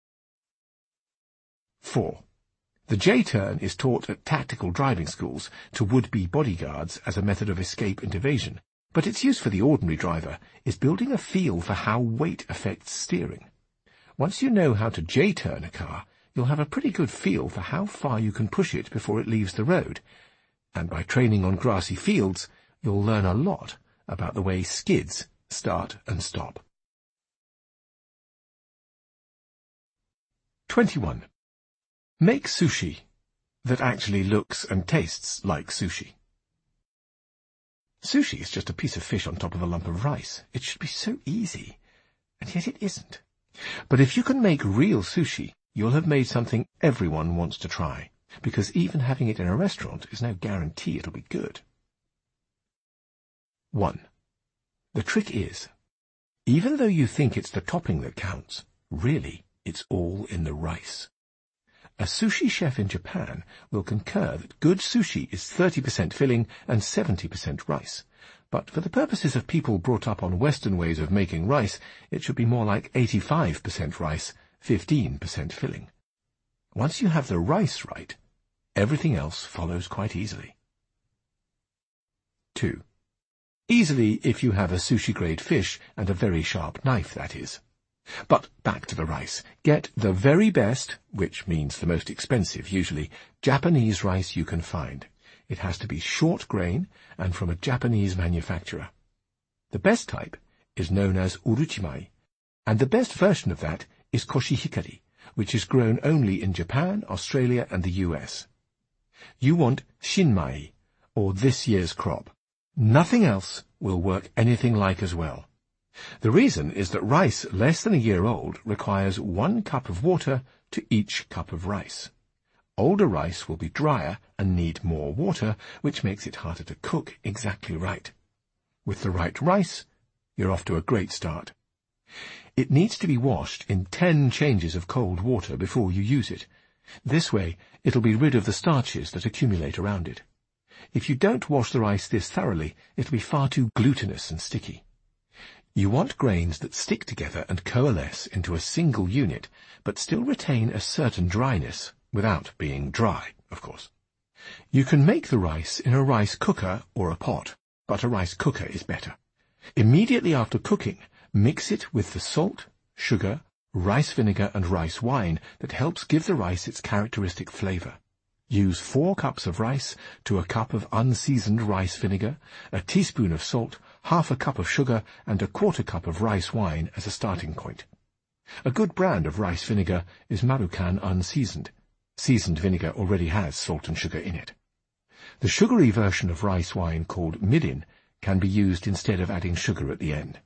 4. The J-turn is taught at tactical driving schools to would-be bodyguards as a method of escape and evasion, but its use for the ordinary driver is building a feel for how weight affects steering. Once you know how to J-turn a car, you'll have a pretty good feel for how far you can push it before it leaves the road, and by training on grassy fields, you'll learn a lot about the way skids start and stop. 21. Make sushi that actually looks and tastes like sushi. Sushi is just a piece of fish on top of a lump of rice. It should be so easy, and yet it isn't. But if you can make real sushi, you'll have made something everyone wants to try, because even having it in a restaurant is no guarantee it'll be good. 1. The trick is, even though you think it's the topping that counts, really it's all in the rice. A sushi chef in Japan will concur that good sushi is 30% filling and 70% rice. But for the purposes of people brought up on Western ways of making rice, it should be more like 85% rice, 15% filling. Once you have the rice right, everything else follows quite easily. 2. Easily if you have a sushi-grade fish and a very sharp knife, that is. But back to the rice. Get the very best, which means the most expensive usually, Japanese rice you can find. It has to be short grain and from a Japanese manufacturer. The best type is known as uruchimai, And the best version of that is koshihikari, which is grown only in Japan, Australia, and the US. You want shinmai, or this year's crop. Nothing else will work anything like as well. The reason is that rice less than a year old requires 1 cup of water to each cup of rice. Older rice will be drier and need more water, which makes it harder to cook exactly right. With the right rice, you're off to a great start. It needs to be washed in 10 changes of cold water before you use it. This way, it'll be rid of the starches that accumulate around it. If you don't wash the rice this thoroughly, it'll be far too glutinous and sticky. You want grains that stick together and coalesce into a single unit, but still retain a certain dryness, without being dry, of course. You can make the rice in a rice cooker or a pot, but a rice cooker is better. Immediately after cooking, mix it with the salt, sugar, rice vinegar and rice wine that helps give the rice its characteristic flavor. Use 4 cups of rice to a cup of unseasoned rice vinegar, a teaspoon of salt, half a cup of sugar, and a 1/4 cup of rice wine as a starting point. A good brand of rice vinegar is Marukan Unseasoned. Seasoned vinegar already has salt and sugar in it. The sugary version of rice wine, called mirin, can be used instead of adding sugar at the end.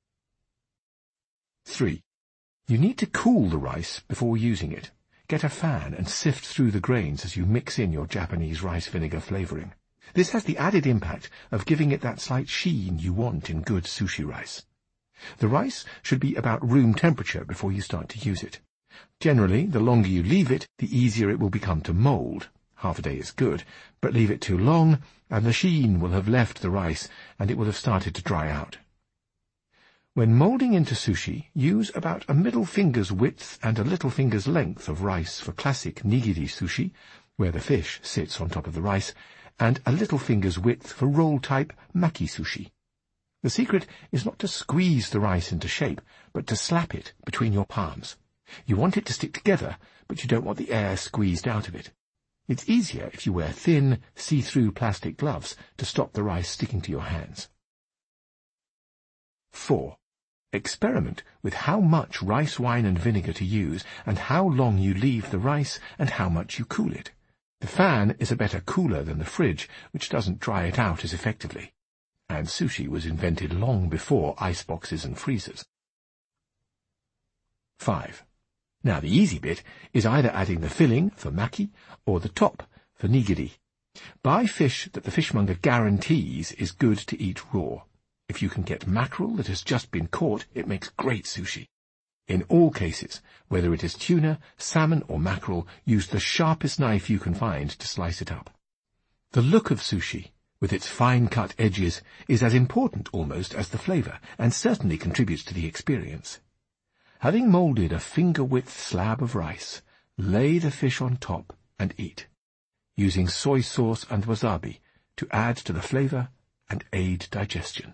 3. You need to cool the rice before using it. Get a fan and sift through the grains as you mix in your Japanese rice vinegar flavoring. This has the added impact of giving it that slight sheen you want in good sushi rice. The rice should be about room temperature before you start to use it. Generally, the longer you leave it, the easier it will become to mold. Half a day is good, but leave it too long, and the sheen will have left the rice, and it will have started to dry out. When molding into sushi, use about a middle finger's width and a little finger's length of rice for classic nigiri sushi, where the fish sits on top of the rice, and a little finger's width for roll-type maki sushi. The secret is not to squeeze the rice into shape, but to slap it between your palms. You want it to stick together, but you don't want the air squeezed out of it. It's easier if you wear thin, see-through plastic gloves to stop the rice sticking to your hands. 4. Experiment with how much rice wine and vinegar to use and how long you leave the rice and how much you cool it. The fan is a better cooler than the fridge, which doesn't dry it out as effectively. And sushi was invented long before iceboxes and freezers. 5. Now the easy bit is either adding the filling for maki or the top for nigiri. Buy fish that the fishmonger guarantees is good to eat raw. If you can get mackerel that has just been caught, it makes great sushi. In all cases, whether it is tuna, salmon or mackerel, use the sharpest knife you can find to slice it up. The look of sushi, with its fine-cut edges, is as important almost as the flavor, and certainly contributes to the experience. Having molded a finger-width slab of rice, lay the fish on top and eat, using soy sauce and wasabi to add to the flavor and aid digestion.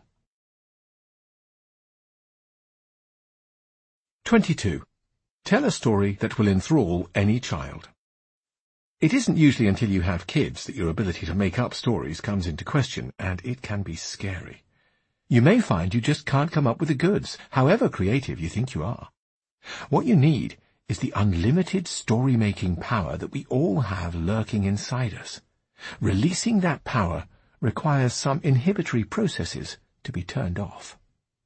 22. Tell a story that will enthrall any child. It isn't usually until you have kids that your ability to make up stories comes into question, and it can be scary. You may find you just can't come up with the goods, however creative you think you are. What you need is the unlimited story-making power that we all have lurking inside us. Releasing that power requires some inhibitory processes to be turned off.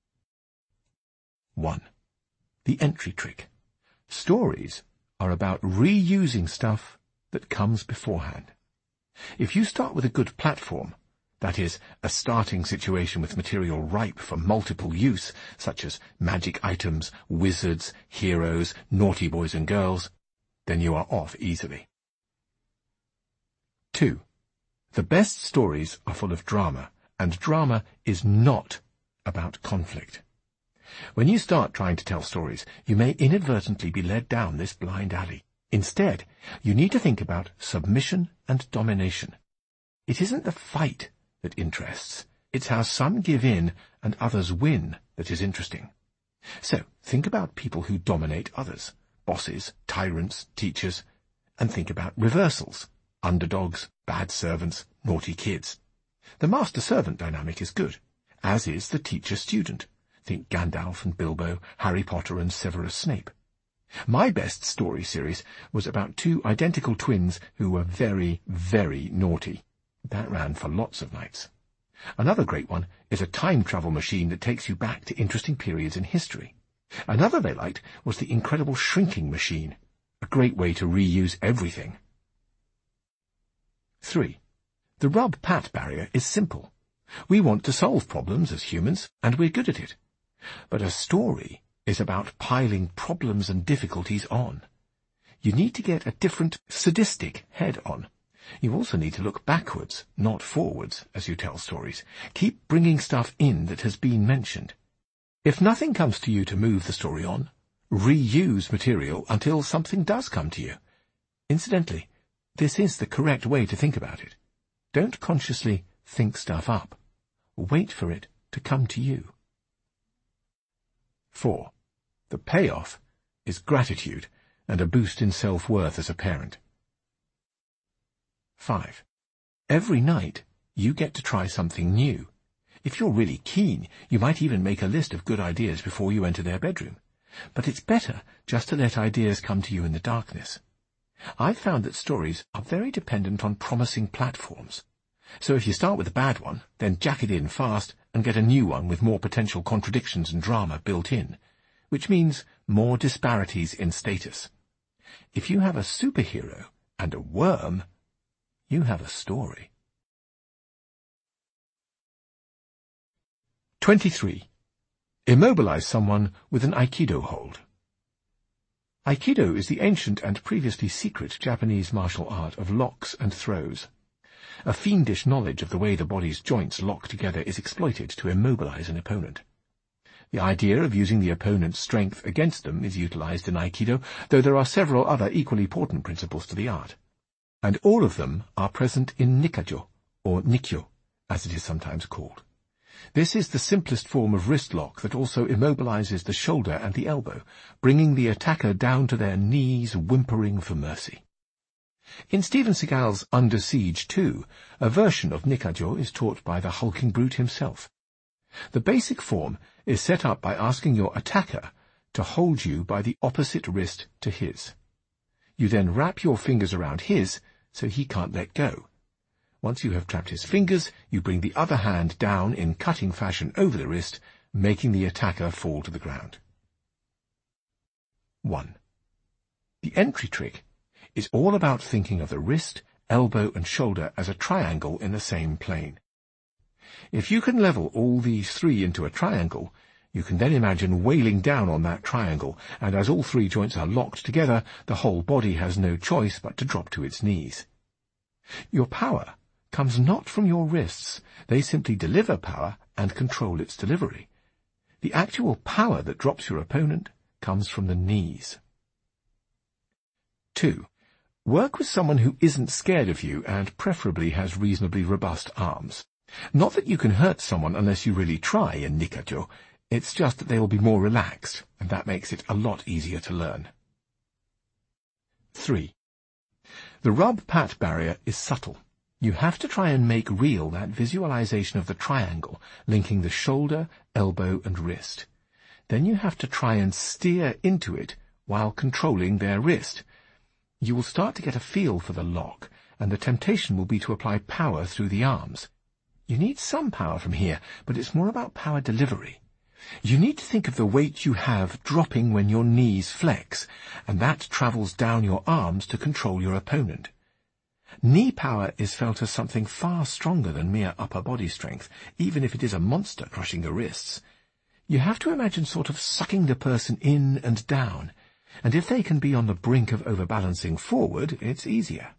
1. The entry trick. Stories are about reusing stuff that comes beforehand. If you start with a good platform, that is, a starting situation with material ripe for multiple use, such as magic items, wizards, heroes, naughty boys and girls, then you are off easily. 2. The best stories are full of drama, and drama is not about conflict. When you start trying to tell stories, you may inadvertently be led down this blind alley. Instead, you need to think about submission and domination. It isn't the fight that interests. It's how some give in and others win that is interesting. So, think about people who dominate others, bosses, tyrants, teachers, and think about reversals, underdogs, bad servants, naughty kids. The master-servant dynamic is good, as is the teacher-student. Think Gandalf and Bilbo, Harry Potter and Severus Snape. My best story series was about two identical twins who were very, very naughty. That ran for lots of nights. Another great one is a time travel machine that takes you back to interesting periods in history. Another they liked was the Incredible Shrinking Machine, a great way to reuse everything. 3. The rub-pat barrier is simple. We want to solve problems as humans, and we're good at it. But a story is about piling problems and difficulties on. You need to get a different, sadistic head on. You also need to look backwards, not forwards, as you tell stories. Keep bringing stuff in that has been mentioned. If nothing comes to you to move the story on, reuse material until something does come to you. Incidentally, this is the correct way to think about it. Don't consciously think stuff up. Wait for it to come to you. 4. The payoff is gratitude and a boost in self-worth as a parent. 5. Every night, you get to try something new. If you're really keen, you might even make a list of good ideas before you enter their bedroom. But it's better just to let ideas come to you in the darkness. I've found that stories are very dependent on promising platforms. So if you start with a bad one, then jack it in fast and get a new one with more potential contradictions and drama built in, which means more disparities in status. If you have a superhero and a worm, you have a story. 23. Immobilize someone with an Aikido hold. Aikido is the ancient and previously secret Japanese martial art of locks and throws. A fiendish knowledge of the way the body's joints lock together is exploited to immobilize an opponent. The idea of using the opponent's strength against them is utilized in Aikido, though there are several other equally important principles to the art. And all of them are present in Nikajo, or Nikyo, as it is sometimes called. This is the simplest form of wrist lock that also immobilizes the shoulder and the elbow, bringing the attacker down to their knees, whimpering for mercy. In Steven Seagal's Under Siege 2, a version of Nikajo is taught by the hulking brute himself. The basic form is set up by asking your attacker to hold you by the opposite wrist to his. You then wrap your fingers around his so he can't let go. Once you have trapped his fingers, you bring the other hand down in cutting fashion over the wrist, making the attacker fall to the ground. 1. The entry trick is all about thinking of the wrist, elbow and shoulder as a triangle in the same plane. If you can level all these three into a triangle, you can then imagine wailing down on that triangle, and as all three joints are locked together, the whole body has no choice but to drop to its knees. Your power comes not from your wrists. They simply deliver power and control its delivery. The actual power that drops your opponent comes from the knees. 2. Work with someone who isn't scared of you and preferably has reasonably robust arms. Not that you can hurt someone unless you really try in Nikajo, it's just that they will be more relaxed, and that makes it a lot easier to learn. 3. The rub-pat barrier is subtle. You have to try and make real that visualization of the triangle linking the shoulder, elbow and wrist. Then you have to try and steer into it while controlling their wrist. You will start to get a feel for the lock, and the temptation will be to apply power through the arms. You need some power from here, but it's more about power delivery. You need to think of the weight you have dropping when your knees flex, and that travels down your arms to control your opponent. Knee power is felt as something far stronger than mere upper body strength, even if it is a monster crushing the wrists. You have to imagine sort of sucking the person in and down, and if they can be on the brink of overbalancing forward, it's easier.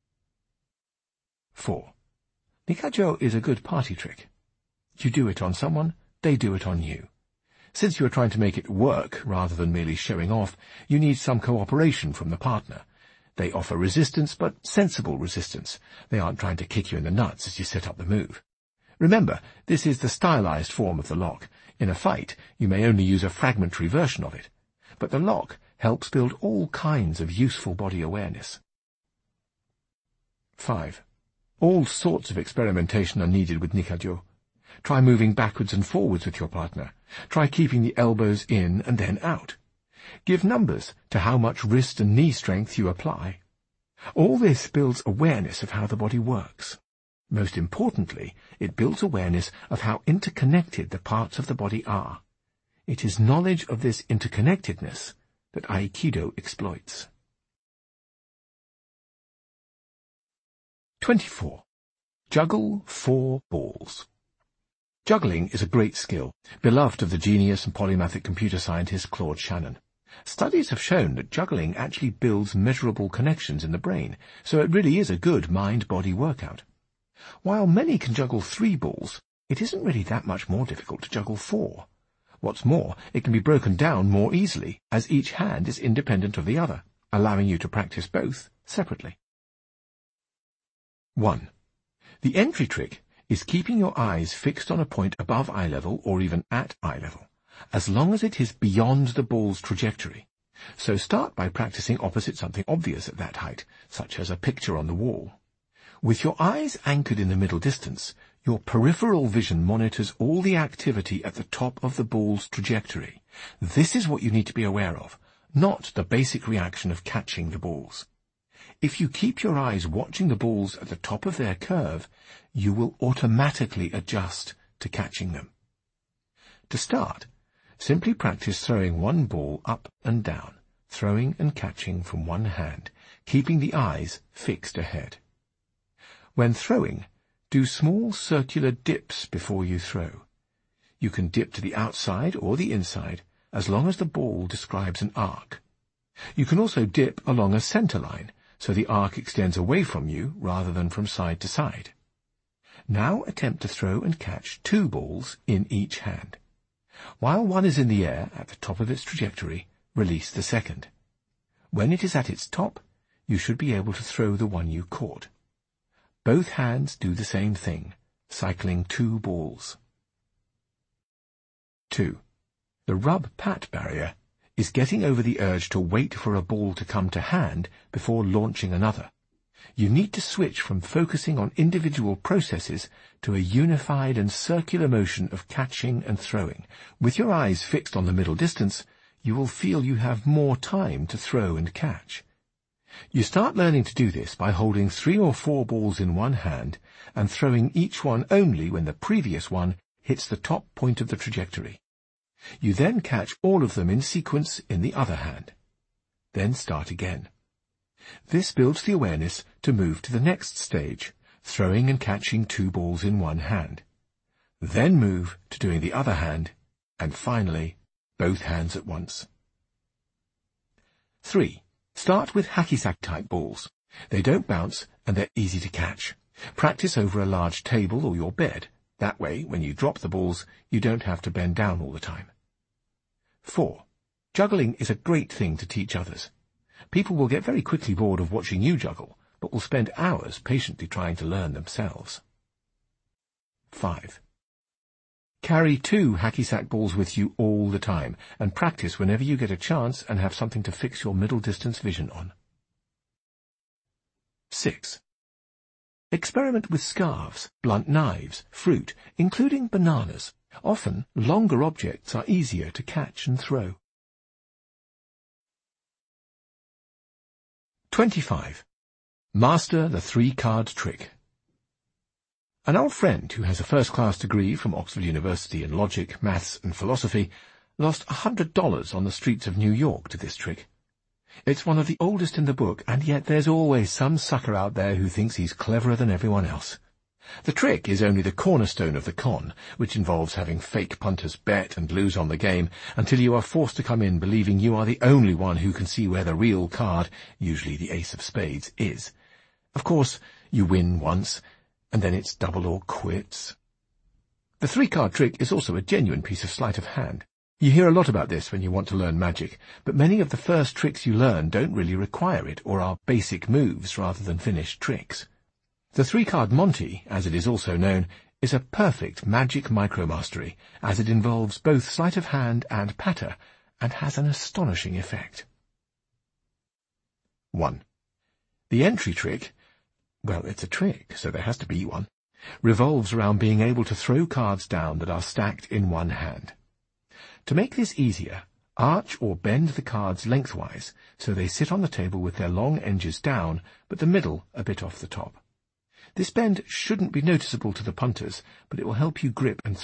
4. Nikajo is a good party trick. You do it on someone, they do it on you. Since you are trying to make it work rather than merely showing off, you need some cooperation from the partner. They offer resistance, but sensible resistance. They aren't trying to kick you in the nuts as you set up the move. Remember, this is the stylized form of the lock. In a fight, you may only use a fragmentary version of it. But the lock helps build all kinds of useful body awareness. 5. All sorts of experimentation are needed with Nikajo. Try moving backwards and forwards with your partner. Try keeping the elbows in and then out. Give numbers to how much wrist and knee strength you apply. All this builds awareness of how the body works. Most importantly, it builds awareness of how interconnected the parts of the body are. It is knowledge of this interconnectedness that Aikido exploits. 24. Juggle 4 balls. Juggling is a great skill, beloved of the genius and polymathic computer scientist Claude Shannon. Studies have shown that juggling actually builds measurable connections in the brain, so it really is a good mind-body workout. While many can juggle 3 balls, it isn't really that much more difficult to juggle 4. What's more, it can be broken down more easily, as each hand is independent of the other, allowing you to practice both separately. 1. The entry trick is keeping your eyes fixed on a point above eye level or even at eye level, as long as it is beyond the ball's trajectory. So start by practicing opposite something obvious at that height, such as a picture on the wall. With your eyes anchored in the middle distance, your peripheral vision monitors all the activity at the top of the ball's trajectory. This is what you need to be aware of, not the basic reaction of catching the balls. If you keep your eyes watching the balls at the top of their curve, you will automatically adjust to catching them. To start, simply practice throwing one ball up and down, throwing and catching from one hand, keeping the eyes fixed ahead. When throwing, do small circular dips before you throw. You can dip to the outside or the inside, as long as the ball describes an arc. You can also dip along a center line, so the arc extends away from you rather than from side to side. Now attempt to throw and catch 2 balls in each hand. While one is in the air at the top of its trajectory, release the second. When it is at its top, you should be able to throw the one you caught. Both hands do the same thing, cycling 2 balls. 2. The rub-pat barrier is getting over the urge to wait for a ball to come to hand before launching another. You need to switch from focusing on individual processes to a unified and circular motion of catching and throwing. With your eyes fixed on the middle distance, you will feel you have more time to throw and catch. You start learning to do this by holding 3 or 4 balls in one hand and throwing each one only when the previous one hits the top point of the trajectory. You then catch all of them in sequence in the other hand. Then start again. This builds the awareness to move to the next stage, throwing and catching 2 balls in one hand. Then move to doing the other hand, and finally, both hands at once. 3. Start with hacky-sack-type balls. They don't bounce, and they're easy to catch. Practice over a large table or your bed. That way, when you drop the balls, you don't have to bend down all the time. 4. Juggling is a great thing to teach others. People will get very quickly bored of watching you juggle, but will spend hours patiently trying to learn themselves. 5. Carry 2 hacky-sack balls with you all the time, and practice whenever you get a chance and have something to fix your middle-distance vision on. 6. Experiment with scarves, blunt knives, fruit, including bananas. Often, longer objects are easier to catch and throw. 25. Master the 3-card trick. An old friend who has a first-class degree from Oxford University in logic, maths, and philosophy lost $100 on the streets of New York to this trick. It's one of the oldest in the book, and yet there's always some sucker out there who thinks he's cleverer than everyone else. The trick is only the cornerstone of the con, which involves having fake punters bet and lose on the game until you are forced to come in believing you are the only one who can see where the real card, usually the ace of spades, is. Of course, you win once, and then it's double or quits. The 3-card trick is also a genuine piece of sleight of hand. You hear a lot about this when you want to learn magic, but many of the first tricks you learn don't really require it or are basic moves rather than finished tricks. The 3-card Monty, as it is also known, is a perfect magic micromastery, as it involves both sleight of hand and patter, and has an astonishing effect. 1. The entry trick, well, it's a trick, so there has to be one, revolves around being able to throw cards down that are stacked in one hand. To make this easier, arch or bend the cards lengthwise so they sit on the table with their long edges down, but the middle a bit off the top. This bend shouldn't be noticeable to the punters, but it will help you grip and